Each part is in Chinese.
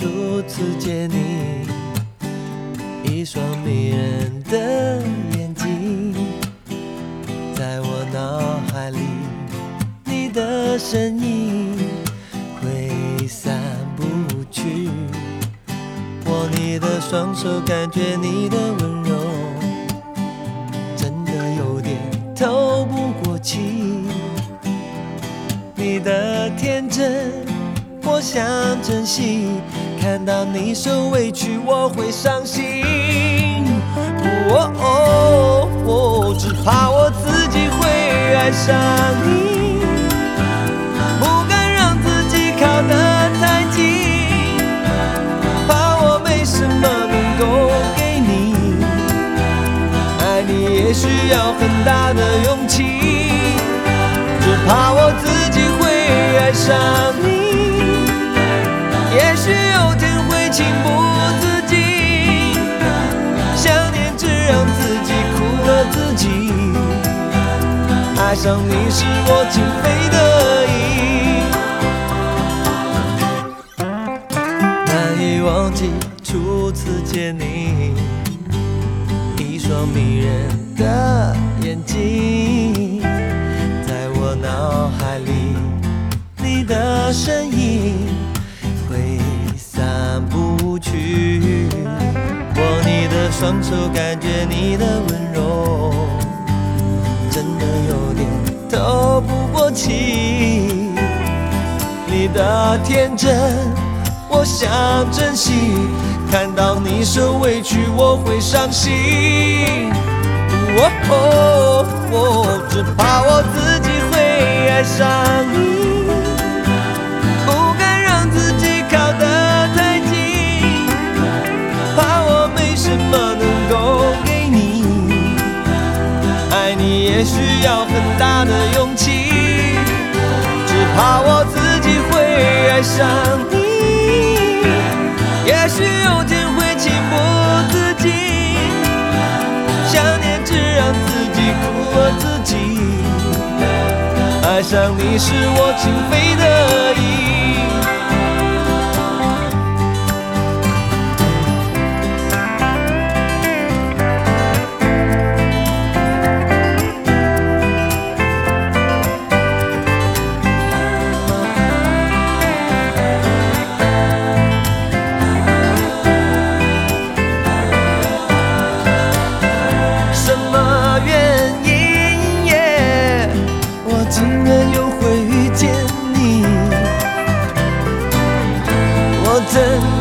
初次见你，一双迷人的眼睛，在我脑海里，你的身影挥散不去。握你的双手，感觉你的温柔，真的有点透不过气。你的天真，我想珍惜，看到你受委屈，我会伤心。只怕我自己会爱上你，不敢让自己靠得太近，怕我没什么能够给你，爱你也需要很大的勇气，只怕我自己会爱上你，也许有天会情不自禁，想念只让自己苦了自己，爱上你是我情非得已。难以忘记初次见你，一双迷人的眼睛，在我脑海里，你的身影挥散不去。握你的双手，感觉你的温柔，真的有点透不过气。你的天真，我想珍惜，看到你受委屈，我会伤心。只怕我自己会爱上你，不敢让自己靠得太近，怕我没什么能够给你，爱你也需要很大的勇气，只怕我自己会爱上你，也许有天会情不自禁，想念只让自己苦了自己，爱上你是我情非得已。真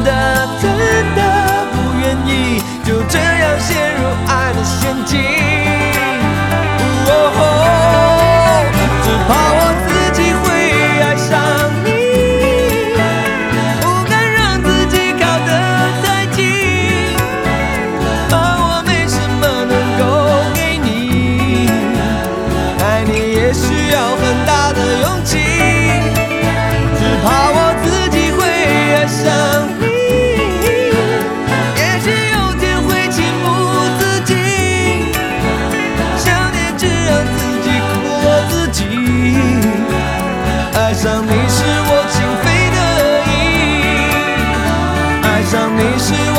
的不愿意就这样陷入爱的陷阱，只怕我自己会爱上你，不敢让自己靠得太近，怕我没什么能够给你，爱你也需要很大的勇气，只怕我自己会爱上你，也许有天会情不自禁，想念只让自己苦了自己，爱上你是我情非得已，爱上你是